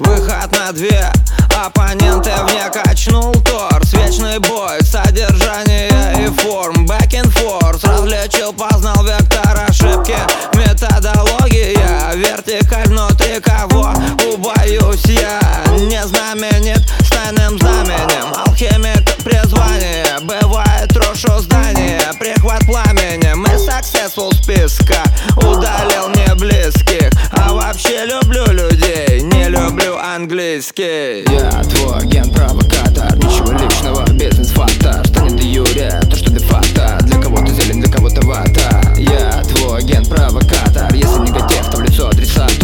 выход на две. Оппоненты вне качнул торс. Вечный бой, содержание и форм. Back and forth, различил, познал вектор ошибки. Методология, вертикаль внутри кого убоюсь я. Не знаменит с тайным знаменем. Алхимик призвание, бывает трушу здание. Прихват пламени, мы successful списка. Удалил не близких, а вообще люблю людей, не люблю английский. Я твой агент-провокатор, ничего личного, бизнес-фактор. Станет де юре, то что де-факто. Для кого-то зелень, для кого-то вата. Я твой агент-провокатор, если негатив, то в лицо адресату.